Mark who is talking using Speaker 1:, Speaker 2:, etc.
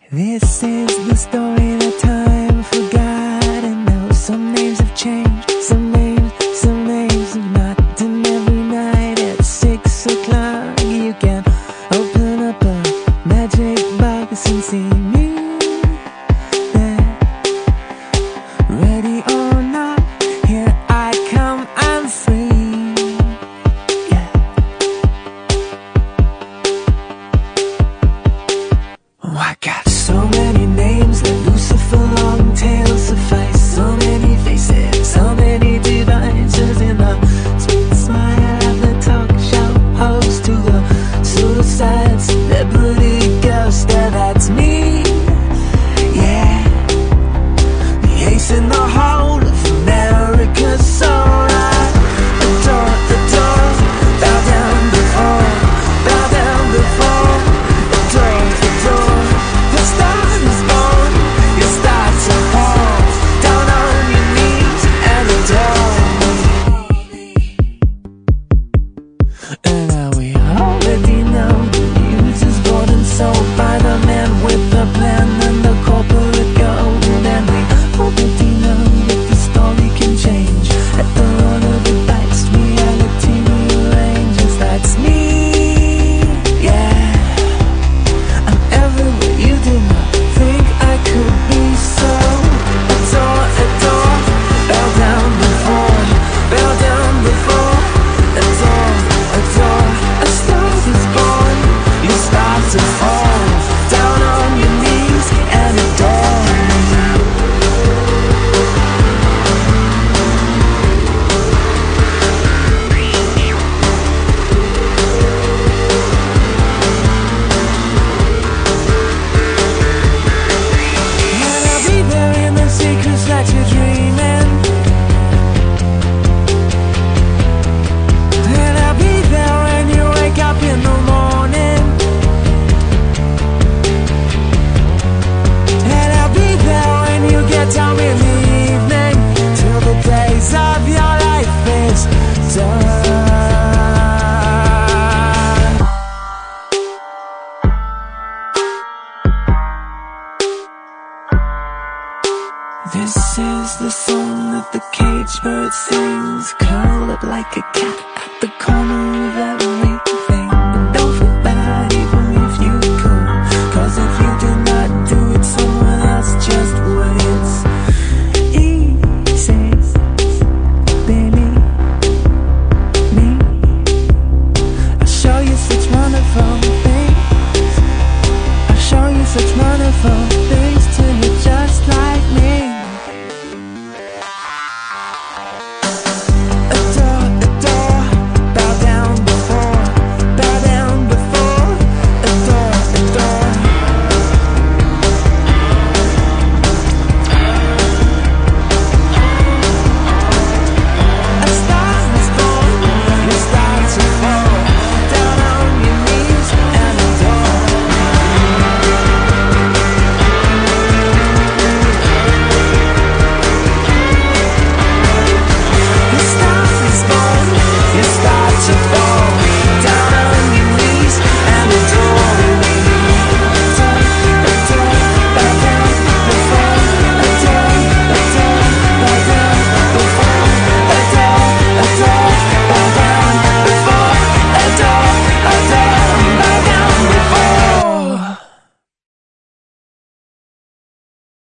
Speaker 1: This is the story that time forgot. And now some names have changed, some names have not. And every night at 6 o'clock you can open up a magic box and see me there. Ready or not, here I come, I'm free. Yeah. Oh, I got so many names, that Lucifer long tails suffice. So many faces, so many devices. In the sweet smile of the talk show host, to the suicide celebrity ghost. Yeah, that's me. Yeah, the ace in the hole of America's soul. I adore, bow down before, adore. The star is born, you start to fall down on your knees and adore me. And now we already know the news is bought and sold by the man with the plan and the corporate gold. And we already know that the story can change at the roll of the dice. Reality rearranges. That's me. Yeah, I'm everywhere you did not think I could be. So adore, bow down before, adore. A star is born, you start to fall down on your knees and adore me. And I'll be there in the secrets that you're dreaming. And I'll be there when you wake up in the morning. And I'll be there when you get home in the evening, till the days of your life is done. This is the song that the caged bird sings, curled up like a cat at the corner